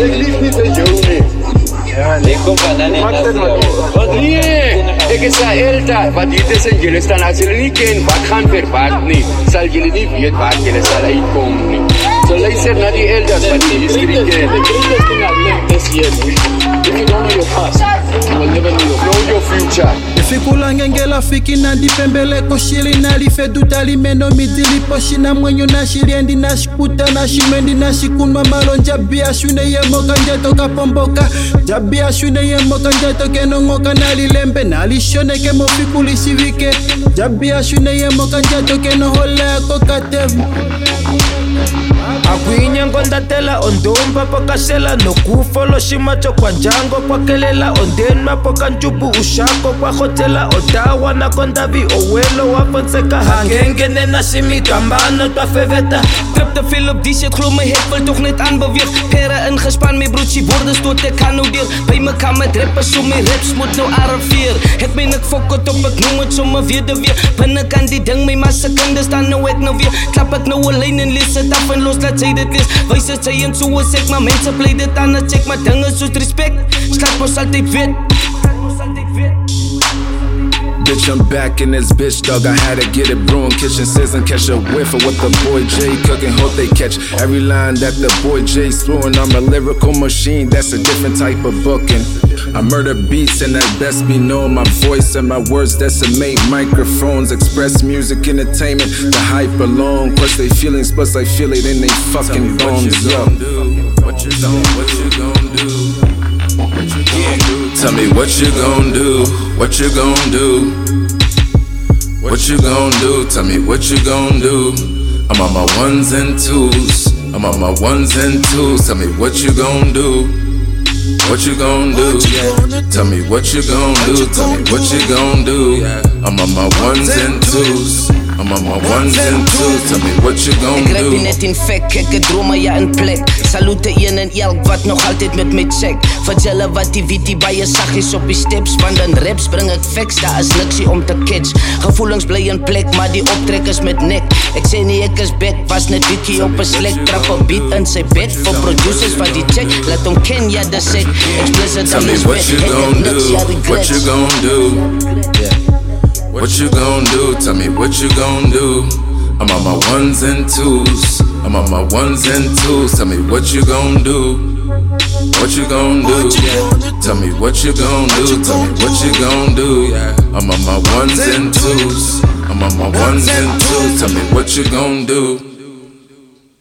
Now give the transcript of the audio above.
Ik lief niet de jongen. Nee, ik is daar älter. Wat dit is en jullie staan als jullie niet kennen. Wat gaan verwacht niet. Zal jullie niet weten waar jullie zal uitkomen niet. Zo luister naar die elders wat die history kennen. The greatest thing I've learned this year is if you don't know your past, you will never know your future. Fikula ngengela fiki na dipembele koshili na lifedutali meno midili poshi na mwenyo na shiliendi na shikuta na shimendi na shikunwa malonja bia shune ye moka njeto kapomboka jabia shune ye moka njeto kenongoka na lilembe na lishone ke mofikuli shivike jabia shune ye moka njeto kenohole kokatevu Akwinya ngondatela ondomba pakashela nokufolo shimacho kwa njango kwakelela ondenma pokanjubu ushako kwa hotela otawa na kondavi owelo waponseka hangengene na shimikambano twafeveta Trip te veel op die shit, geloof my het wil toch net aanbeweeg Pere ingespan, my broodsie woorde stoot ek kan nou deur By mekaar met rappers, so my raps moet nou arriveer Het my nik fok het op, ek noem het sommer weer de weer Binnekant die ding, my massa kinders, dan nou ek nou weer Klap ek nou een lijn en lees het af en los, laat sy dit lees Wees het sy en so is ek, maar mense play dit aan het check Maar dinge soos respect, slaat mos altyd weet Bitch, I'm back in this bitch, dog. I had to get it brewing. Kitchen sizzling, catch a whiff of what the boy J cooking. Hope they catch every line that the boy J spewing. I'm a lyrical machine, that's a different type of booking. I murder beats and at best be known. My voice and my words decimate microphones. Express music, entertainment, the hype alone. Crush they feelings, plus I feel it in they fucking bones. Yo. What you gon' do? Tell me what you gon' do, what you gon' do, what you gon' do, tell me what you gon' do. I'm on my ones and twos, I'm on my ones and twos, tell me what you gon' do, what you gon' do, tell me what you gon' do, tell me what you gon' do. I'm on my ones and twos, I'm on my ones and twos, tell me what you gon' do. Ik rap je net in fek, ek het drome ja in plek Salute een en elk wat nog altijd met my check Vertelle wat die witty baie sag is op die steps Want in raps bring ek facts, daar is niksie om te catch Gevoelings bly in plek, maar die optrek is met nek Ek sê nie ek is back, was net wiki op een slek Trap een beat in sy bed, vir producers wat die check Laat hom ken, ja dis ek, explicit tell me what you gon' do, what you gon' do What you gon' do, tell me what you gon' do. I'm on my ones and twos, I'm on my ones and twos. Tell me what you gon' do, what you gon' do. Tell me what you gon' do, tell me what you gon' do. I'm on my ones and twos, I'm on my ones and twos. Tell me what you gon' do.